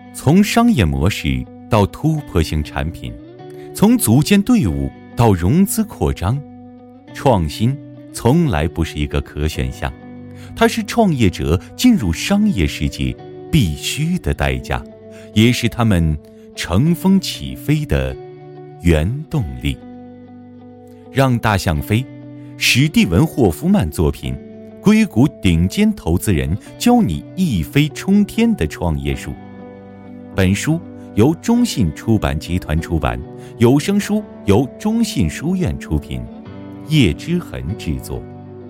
从商业模式到突破性产品，从组建队伍到融资扩张，创新从来不是一个可选项，它是创业者进入商业世界必须的代价，也是他们乘风起飞的原动力。让大象飞，史蒂文·霍夫曼作品，硅谷顶尖投资人教你一飞冲天的创业术。本书由中信出版集团出版，有声书由中信书院出品，叶之痕制作。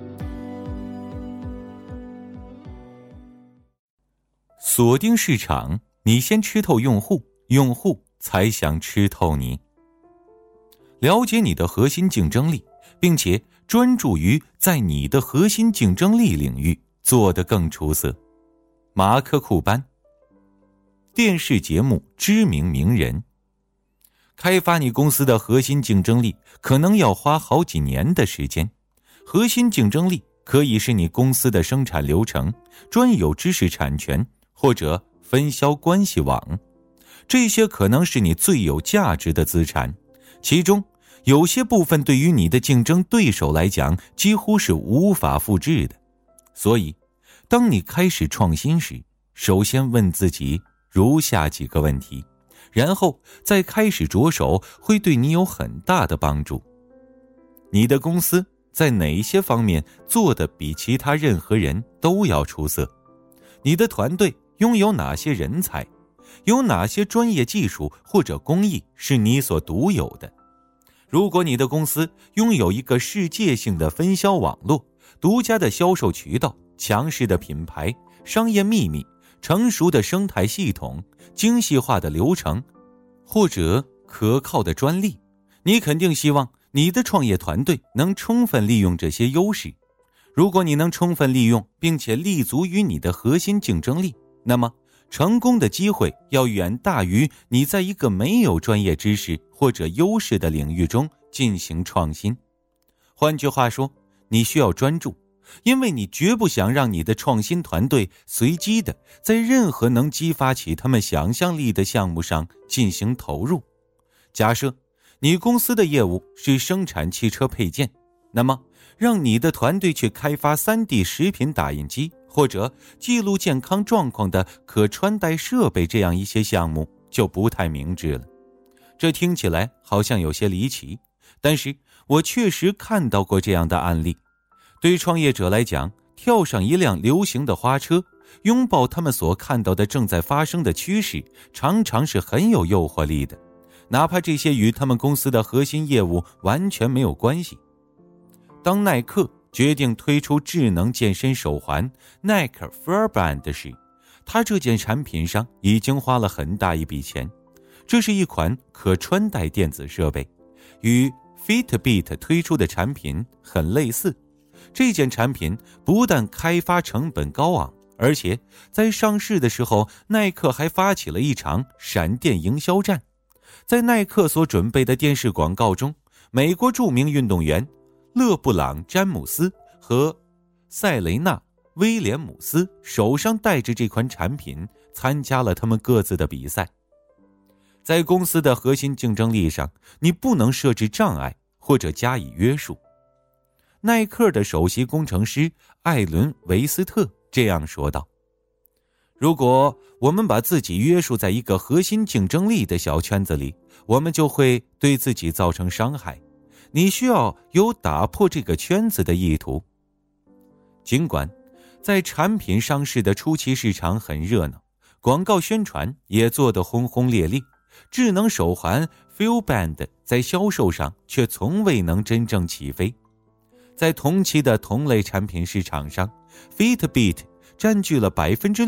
锁定市场，你先吃透用户，用户才想吃透你。了解你的核心竞争力，并且专注于在你的核心竞争力领域做得更出色。马克·库班。电视节目知名名人。开发你公司的核心竞争力可能要花好几年的时间。核心竞争力可以是你公司的生产流程、专有知识产权或者分销关系网，这些可能是你最有价值的资产，其中有些部分对于你的竞争对手来讲几乎是无法复制的。所以当你开始创新时，首先问自己如下几个问题，然后再开始着手，会对你有很大的帮助。你的公司在哪些方面做得比其他任何人都要出色？你的团队拥有哪些人才？有哪些专业技术或者工艺是你所独有的？如果你的公司拥有一个世界性的分销网络、独家的销售渠道、强势的品牌、商业秘密、成熟的生态系统、精细化的流程，或者可靠的专利，你肯定希望你的创业团队能充分利用这些优势。如果你能充分利用并且立足于你的核心竞争力，那么成功的机会要远大于你在一个没有专业知识或者优势的领域中进行创新。换句话说，你需要专注，因为你绝不想让你的创新团队随机的在任何能激发起他们想象力的项目上进行投入。假设你公司的业务是生产汽车配件，那么让你的团队去开发 3D 食品打印机或者记录健康状况的可穿戴设备这样一些项目就不太明智了。这听起来好像有些离奇，但是我确实看到过这样的案例。对创业者来讲，跳上一辆流行的花车，拥抱他们所看到的正在发生的趋势，常常是很有诱惑力的，哪怕这些与他们公司的核心业务完全没有关系。当耐克决定推出智能健身手环 Nike Fuelband 时，他这件产品上已经花了很大一笔钱。这是一款可穿戴电子设备，与 Fitbit 推出的产品很类似。这件产品不但开发成本高昂，而且在上市的时候，耐克还发起了一场闪电营销战。在耐克所准备的电视广告中，美国著名运动员勒布朗·詹姆斯和塞雷娜·威廉姆斯手上带着这款产品参加了他们各自的比赛。在公司的核心竞争力上，你不能设置障碍或者加以约束。耐克的首席工程师艾伦·维斯特这样说道：如果我们把自己约束在一个核心竞争力的小圈子里，我们就会对自己造成伤害。你需要有打破这个圈子的意图。尽管在产品上市的初期市场很热闹，广告宣传也做得轰轰烈烈，智能手环 Fuelband 在销售上却从未能真正起飞。在同期的同类产品市场上， Fitbit 占据了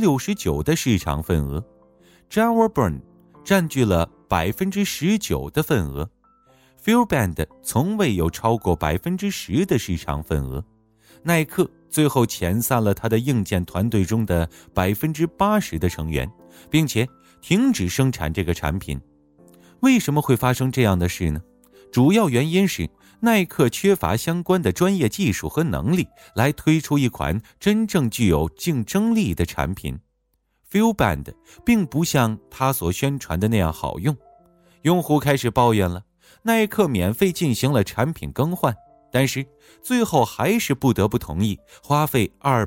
69% 的市场份额， Jawbone 占据了 19% 的份额， Fuelband 从未有超过 10% 的市场份额。耐克最后遣散了他的硬件团队中的 80% 的成员，并且停止生产这个产品。为什么会发生这样的事呢？主要原因是耐克缺乏相关的专业技术和能力来推出一款真正具有竞争力的产品。 FuelBand 并不像他所宣传的那样好用，用户开始抱怨了。耐克免费进行了产品更换，但是最后还是不得不同意花费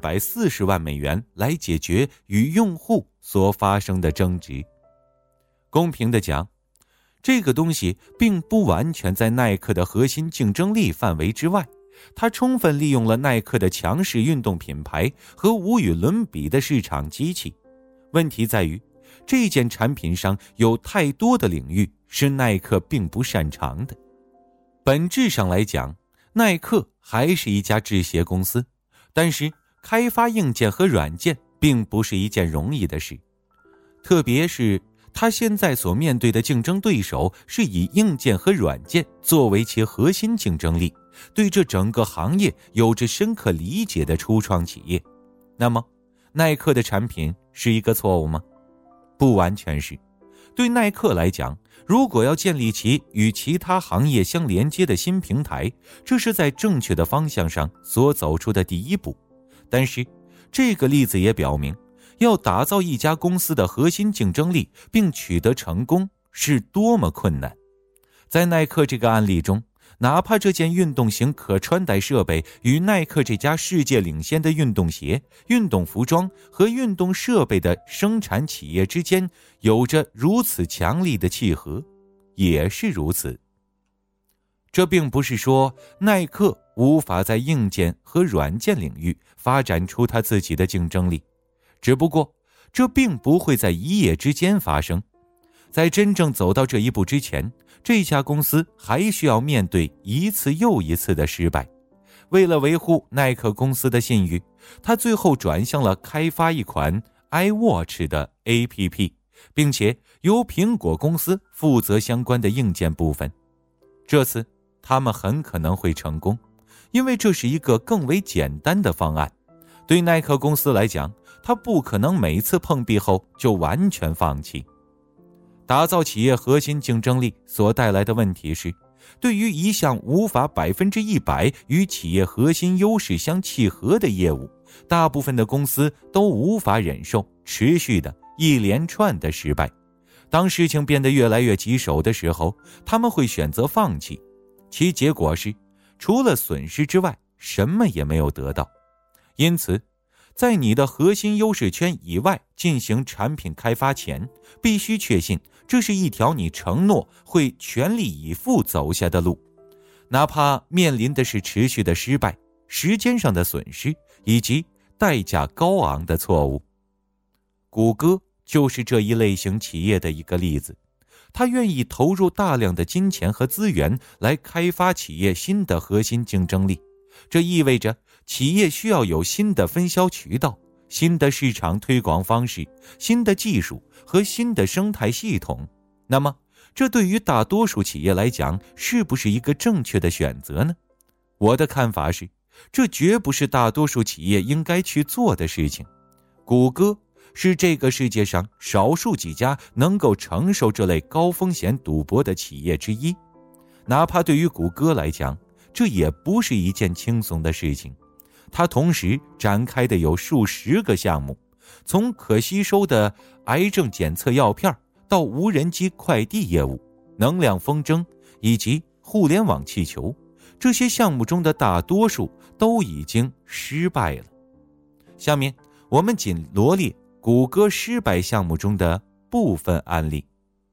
240万美元来解决与用户所发生的争执。公平地讲，这个东西并不完全在耐克的核心竞争力范围之外，它充分利用了耐克的强势运动品牌和无与伦比的市场机器。问题在于，这件产品上有太多的领域是耐克并不擅长的。本质上来讲，耐克还是一家制鞋公司，但是开发硬件和软件并不是一件容易的事，特别是他现在所面对的竞争对手是以硬件和软件作为其核心竞争力，对这整个行业有着深刻理解的初创企业。那么，耐克的产品是一个错误吗？不完全是。对耐克来讲，如果要建立起与其他行业相连接的新平台，这是在正确的方向上所走出的第一步。但是，这个例子也表明，要打造一家公司的核心竞争力并取得成功是多么困难。在耐克这个案例中，哪怕这件运动型可穿戴设备与耐克这家世界领先的运动鞋、运动服装和运动设备的生产企业之间有着如此强力的契合，也是如此。这并不是说耐克无法在硬件和软件领域发展出它自己的竞争力，只不过这并不会在一夜之间发生。在真正走到这一步之前，这家公司还需要面对一次又一次的失败。为了维护耐克公司的信誉，他最后转向了开发一款 iWatch 的 APP， 并且由苹果公司负责相关的硬件部分。这次他们很可能会成功，因为这是一个更为简单的方案。对耐克公司来讲，他不可能每次碰壁后就完全放弃。打造企业核心竞争力所带来的问题是，对于一项无法100%与企业核心优势相契合的业务，大部分的公司都无法忍受持续的一连串的失败。当事情变得越来越棘手的时候，他们会选择放弃，其结果是除了损失之外什么也没有得到。因此，在你的核心优势圈以外进行产品开发前，必须确信这是一条你承诺会全力以赴走下的路，哪怕面临的是持续的失败、时间上的损失以及代价高昂的错误。谷歌就是这一类型企业的一个例子，他愿意投入大量的金钱和资源来开发企业新的核心竞争力，这意味着企业需要有新的分销渠道、新的市场推广方式、新的技术和新的生态系统。那么，这对于大多数企业来讲，是不是一个正确的选择呢？我的看法是，这绝不是大多数企业应该去做的事情。谷歌是这个世界上少数几家能够承受这类高风险赌博的企业之一，哪怕对于谷歌来讲，这也不是一件轻松的事情。它同时展开的有数十个项目，从可吸收的癌症检测药片到无人机快递业务、能量风筝以及互联网气球，这些项目中的大多数都已经失败了。下面我们仅罗列谷歌失败项目中的部分案例。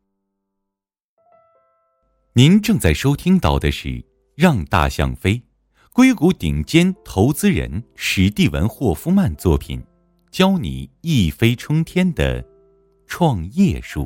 您正在收听到的是《让大象飞》，硅谷顶尖投资人史蒂文·霍夫曼作品，教你一飞冲天的创业术。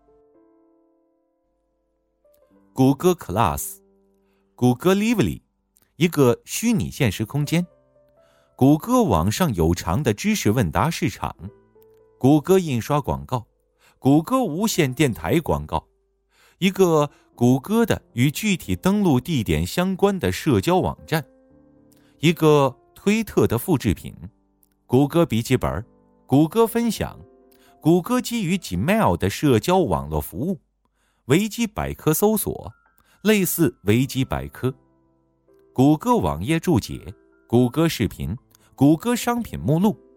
谷歌 Class， 谷歌 Lively， 一个虚拟现实空间，谷歌网上有偿的知识问答市场，谷歌印刷广告，谷歌无线电台广告，一个谷歌的与具体登录地点相关的社交网站，一个推特的复制品，谷歌笔记本，谷歌分享，谷歌基于 Gmail 的社交网络服务，维基百科搜索，类似维基百科，谷歌网页注解，谷歌视频，谷歌商品目录，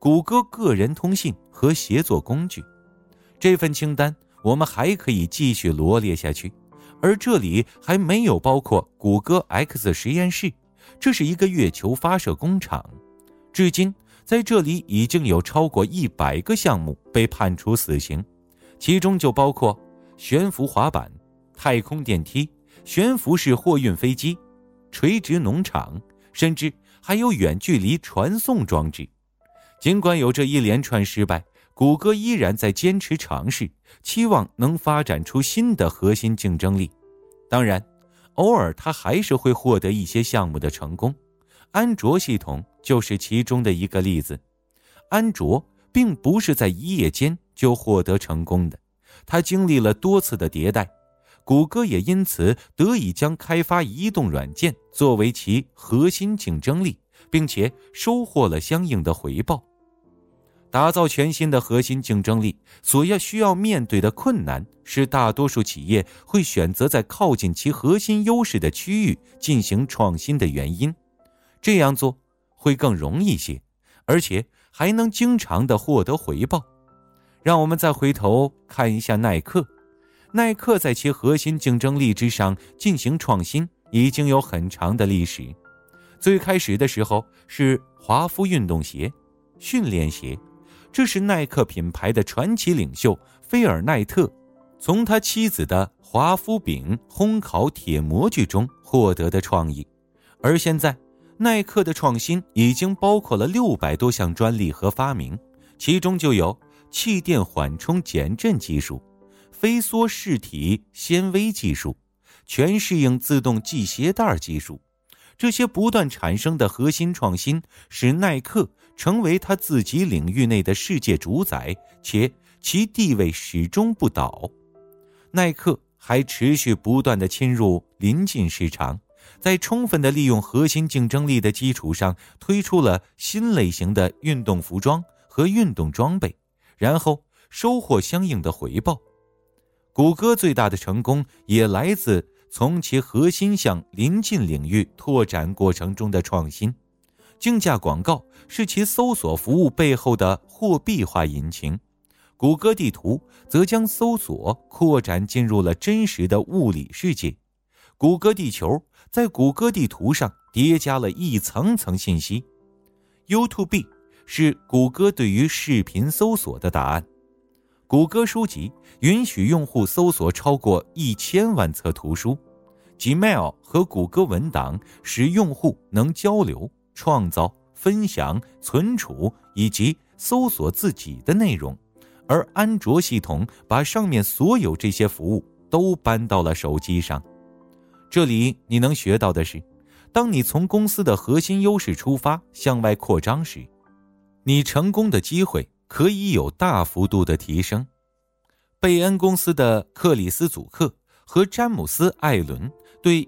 谷歌个人通信和协作工具。这份清单我们还可以继续罗列下去，而这里还没有包括谷歌 X 实验室，这是一个月球发射工厂。至今在这里已经有超过100个项目被判处死刑，其中就包括悬浮滑板、太空电梯、悬浮式货运飞机、垂直农场，甚至还有远距离传送装置。尽管有这一连串失败，谷歌依然在坚持尝试，期望能发展出新的核心竞争力。当然，偶尔它还是会获得一些项目的成功。安卓系统就是其中的一个例子。安卓并不是在一夜间就获得成功的，它经历了多次的迭代。谷歌也因此得以将开发移动软件作为其核心竞争力，并且收获了相应的回报。打造全新的核心竞争力需要面对的困难，是大多数企业会选择在靠近其核心优势的区域进行创新的原因。这样做会更容易些，而且还能经常地获得回报。让我们再回头看一下耐克。耐克在其核心竞争力之上进行创新已经有很长的历史。最开始的时候是华夫运动鞋、训练鞋，这是耐克品牌的传奇领袖菲尔奈特从他妻子的华夫饼烘烤铁模具中获得的创意。而现在耐克的创新已经包括了600多项专利和发明，其中就有气垫缓冲减震技术、飞缩适体纤维技术、全适应自动系鞋带技术。这些不断产生的核心创新使耐克成为他自己领域内的世界主宰，且其地位始终不倒。耐克还持续不断地侵入邻近市场，在充分地利用核心竞争力的基础上，推出了新类型的运动服装和运动装备，然后收获相应的回报。谷歌最大的成功也来自从其核心向邻近领域拓展过程中的创新。竞价广告是其搜索服务背后的货币化引擎，谷歌地图则将搜索扩展进入了真实的物理世界。谷歌地球在谷歌地图上叠加了一层层信息。YouTube 是谷歌对于视频搜索的答案。谷歌书籍允许用户搜索超过1000万册图书。Gmail 和谷歌文档使用户能交流、创造、分享、存储以及搜索自己的内容，而安卓系统把上面所有这些服务都搬到了手机上。这里你能学到的是，当你从公司的核心优势出发向外扩张时，你成功的机会可以有大幅度的提升。贝恩公司的克里斯·祖克和詹姆斯·艾伦对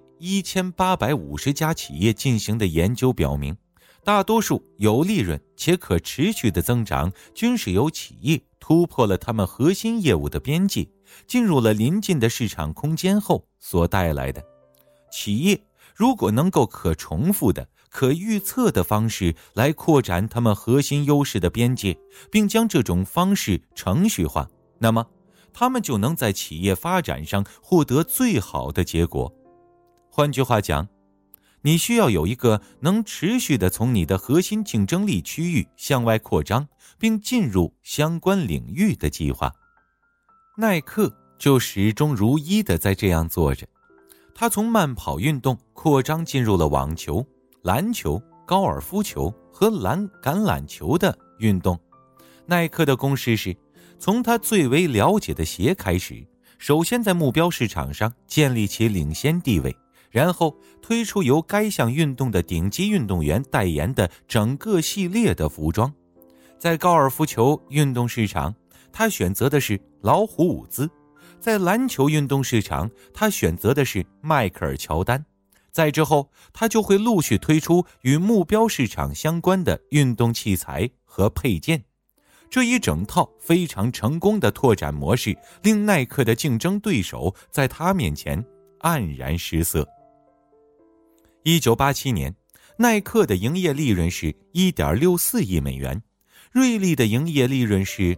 1850家企业进行的研究表明，大多数有利润且可持续的增长均是由企业突破了他们核心业务的边界，进入了邻近的市场空间后所带来的。企业如果能够可重复的、可预测的方式来扩展他们核心优势的边界，并将这种方式程序化，那么他们就能在企业发展上获得最好的结果。换句话讲，你需要有一个能持续地从你的核心竞争力区域向外扩张，并进入相关领域的计划。耐克就始终如一地在这样做着。他从慢跑运动扩张进入了网球、篮球、高尔夫球和橄榄球的运动。耐克的公式是，从他最为了解的鞋开始，首先在目标市场上建立起领先地位，然后推出由该项运动的顶级运动员代言的整个系列的服装。在高尔夫球运动市场，他选择的是老虎伍兹；在篮球运动市场，他选择的是迈克尔乔丹。再之后，他就会陆续推出与目标市场相关的运动器材和配件。这一整套非常成功的拓展模式，令耐克的竞争对手在他面前黯然失色。1987年，耐克的营业利润是 1.64 亿美元。 瑞丽的营业利润是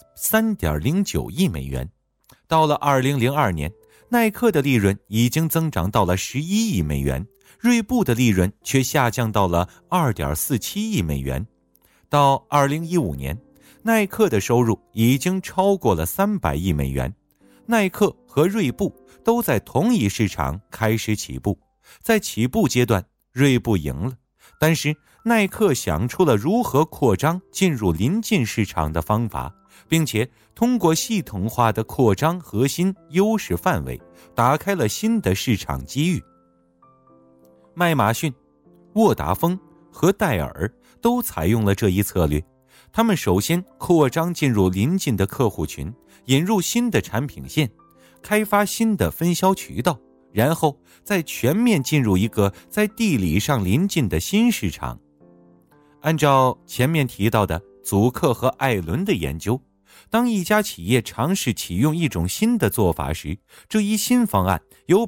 3.09 亿美元。到了2002年，耐克的利润已经增长到了11亿美元，锐步的利润却下降到了 2.47 亿美元。到2015年，耐克的收入已经超过了300亿美元。耐克和锐步都在同一市场开始起步，在起步阶段，锐步赢了，但是耐克想出了如何扩张进入邻近市场的方法，并且通过系统化的扩张核心优势范围，打开了新的市场机遇。麦马逊、沃达丰和戴尔都采用了这一策略，他们首先扩张进入邻近的客户群，引入新的产品线，开发新的分销渠道，然后再全面进入一个在地理上邻近的新市场。按照前面提到的祖克和艾伦的研究，当一家企业尝试启用一种新的做法时，这一新方案有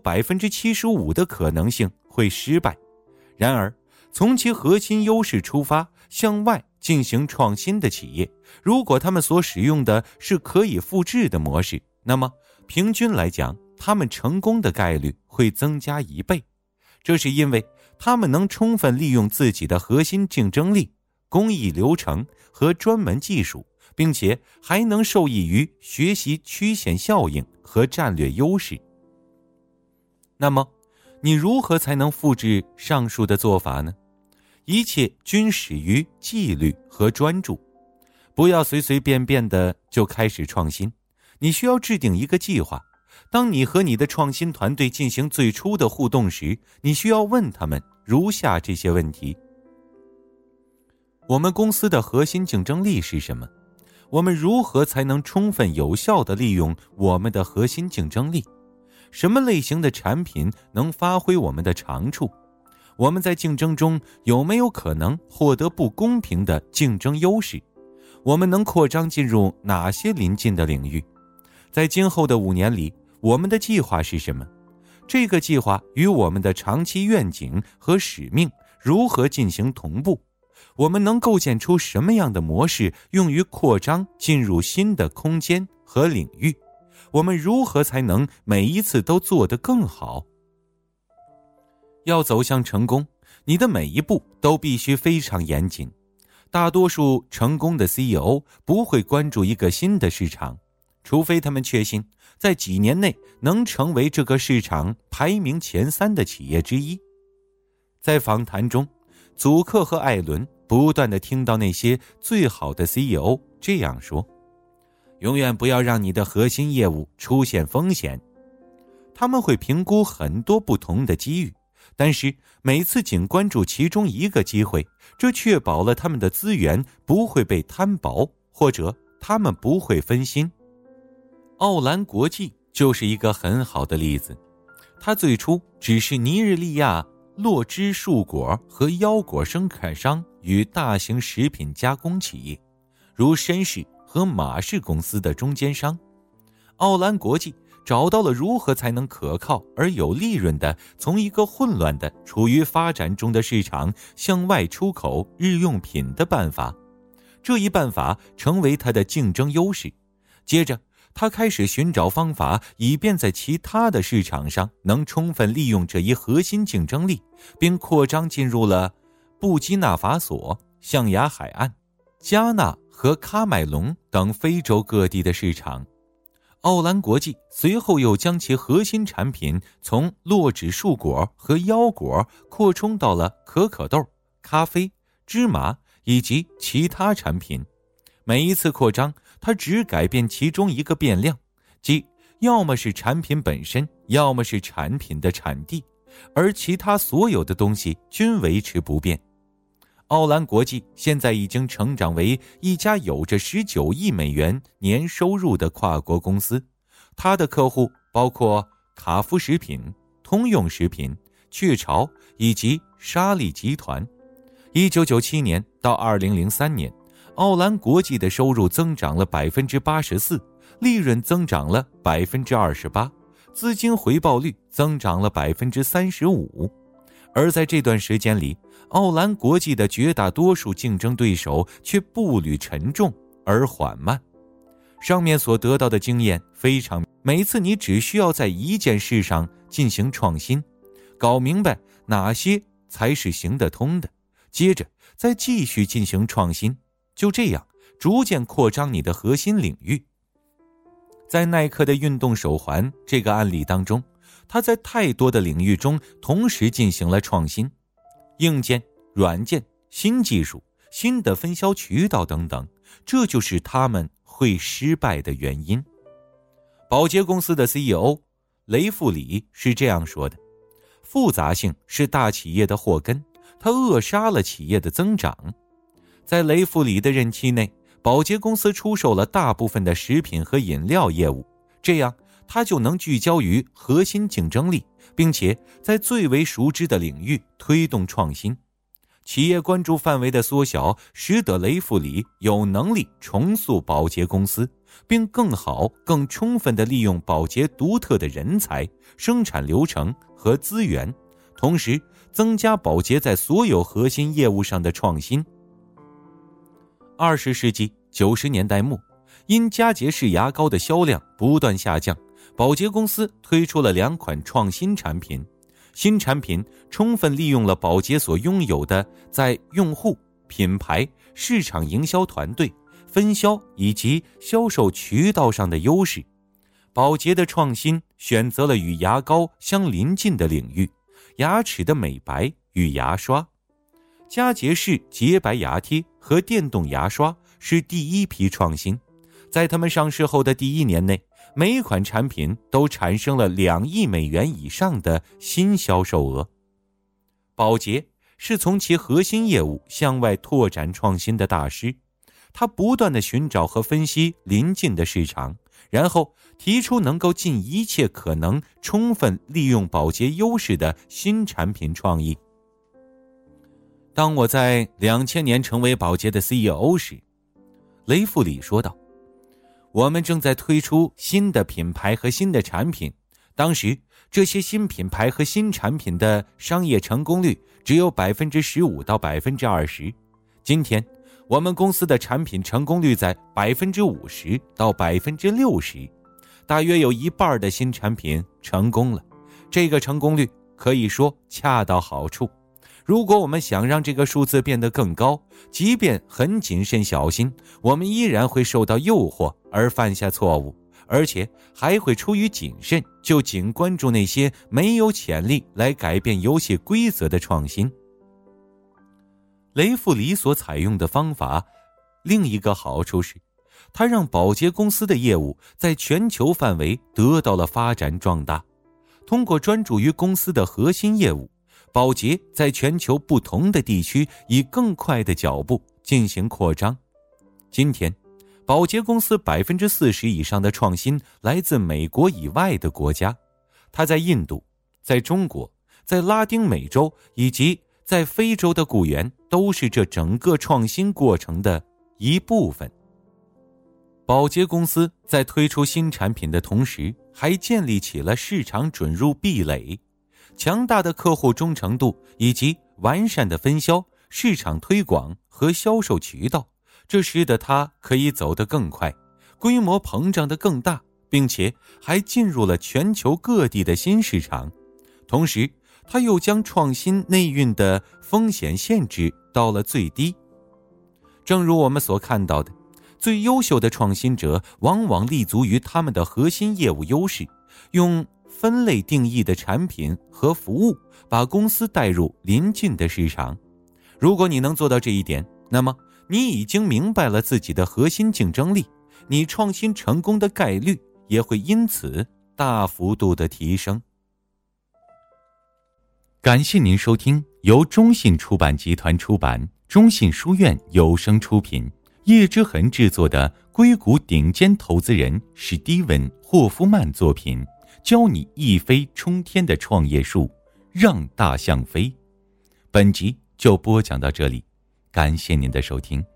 75% 的可能性会失败。然而，从其核心优势出发，向外进行创新的企业，如果他们所使用的是可以复制的模式，那么平均来讲，他们成功的概率会增加1倍。这是因为他们能充分利用自己的核心竞争力、工艺流程和专门技术，并且还能受益于学习曲线效应和战略优势。那么，你如何才能复制上述的做法呢？一切均始于纪律和专注。不要随随便便的就开始创新，你需要制定一个计划。当你和你的创新团队进行最初的互动时，你需要问他们如下这些问题：我们公司的核心竞争力是什么？我们如何才能充分有效地利用我们的核心竞争力？什么类型的产品能发挥我们的长处？我们在竞争中有没有可能获得不公平的竞争优势？我们能扩张进入哪些邻近的领域？在今后的5年里，我们的计划是什么？这个计划与我们的长期愿景和使命如何进行同步？我们能构建出什么样的模式用于扩张进入新的空间和领域？我们如何才能每一次都做得更好？要走向成功，你的每一步都必须非常严谨。大多数成功的 CEO 不会关注一个新的市场，除非他们确信在几年内能成为这个市场排名前3的企业之一。在访谈中，祖克和艾伦不断地听到那些最好的 CEO 这样说：永远不要让你的核心业务出现风险。他们会评估很多不同的机遇，但是每次仅关注其中一个机会，这确保了他们的资源不会被摊薄，或者他们不会分心。奥兰国际就是一个很好的例子，它最初只是尼日利亚洛芝树果和腰果生产商与大型食品加工企业，如绅士和马氏公司的中间商。奥兰国际找到了如何才能可靠而有利润的从一个混乱的处于发展中的市场向外出口日用品的办法，这一办法成为它的竞争优势。接着他开始寻找方法，以便在其他的市场上能充分利用这一核心竞争力，并扩张进入了布基纳法索、象牙海岸、加纳和喀麦隆等非洲各地的市场。奥兰国际随后又将其核心产品从洛指树果和腰果扩充到了可可豆、咖啡、芝麻以及其他产品。每一次扩张，它只改变其中一个变量，即要么是产品本身，要么是产品的产地，而其他所有的东西均维持不变。奥兰国际现在已经成长为一家有着19亿美元年收入的跨国公司，它的客户包括卡夫食品、通用食品、雀巢以及沙利集团。1997年到2003年，奥兰国际的收入增长了 84%， 利润增长了 28%， 资金回报率增长了 35%。 而在这段时间里，奥兰国际的绝大多数竞争对手却步履沉重而缓慢。上面所得到的经验非常，每次你只需要在一件事上进行创新，搞明白哪些才是行得通的，接着再继续进行创新，就这样逐渐扩张你的核心领域。在耐克的运动手环这个案例当中，它在太多的领域中同时进行了创新，硬件、软件、新技术、新的分销渠道等等，这就是他们会失败的原因。宝洁公司的 CEO 雷富里是这样说的：复杂性是大企业的祸根，它扼杀了企业的增长。在雷富里的任期内，宝洁公司出售了大部分的食品和饮料业务，这样它就能聚焦于核心竞争力，并且在最为熟知的领域推动创新。企业关注范围的缩小，使得雷富里有能力重塑宝洁公司，并更好、更充分地利用宝洁独特的人才、生产流程和资源，同时增加宝洁在所有核心业务上的创新。20世纪90年代末，因佳洁士牙膏的销量不断下降，宝洁公司推出了2款创新产品。新产品充分利用了宝洁所拥有的在用户、品牌、市场营销团队、分销以及销售渠道上的优势。宝洁的创新选择了与牙膏相邻近的领域，牙齿的美白与牙刷。佳洁士洁白牙贴和电动牙刷是第一批创新，在他们上市后的第1年内，每一款产品都产生了2亿美元以上的新销售额。宝洁是从其核心业务向外拓展创新的大师，他不断地寻找和分析邻近的市场，然后提出能够尽一切可能充分利用宝洁优势的新产品创意。当我在2000年成为宝洁的 CEO 时，雷富里说道，我们正在推出新的品牌和新的产品，当时这些新品牌和新产品的商业成功率只有 15% 到 20%， 今天我们公司的产品成功率在 50% 到 60%， 大约有一半的新产品成功了，这个成功率可以说恰到好处。如果我们想让这个数字变得更高，即便很谨慎小心，我们依然会受到诱惑而犯下错误，而且还会出于谨慎就仅关注那些没有潜力来改变游戏规则的创新。雷富里所采用的方法另一个好处是，它让宝洁公司的业务在全球范围得到了发展壮大。通过专注于公司的核心业务，宝洁在全球不同的地区以更快的脚步进行扩张。今天，宝洁公司 40% 以上的创新来自美国以外的国家，它在印度、在中国、在拉丁美洲以及在非洲的雇员都是这整个创新过程的一部分。宝洁公司在推出新产品的同时，还建立起了市场准入壁垒。强大的客户忠诚度以及完善的分销、市场推广和销售渠道，这使得它可以走得更快，规模膨胀得更大，并且还进入了全球各地的新市场。同时，它又将创新内蕴的风险限制到了最低。正如我们所看到的，最优秀的创新者往往立足于他们的核心业务优势，用分类定义的产品和服务把公司带入邻近的市场。如果你能做到这一点，那么你已经明白了自己的核心竞争力，你创新成功的概率也会因此大幅度的提升。感谢您收听由中信出版集团出版、中信书院有声出品、叶之痕制作的硅谷顶尖投资人史蒂文·霍夫曼作品，教你一飞冲天的创业术，让大象飞。本集就播讲到这里，感谢您的收听。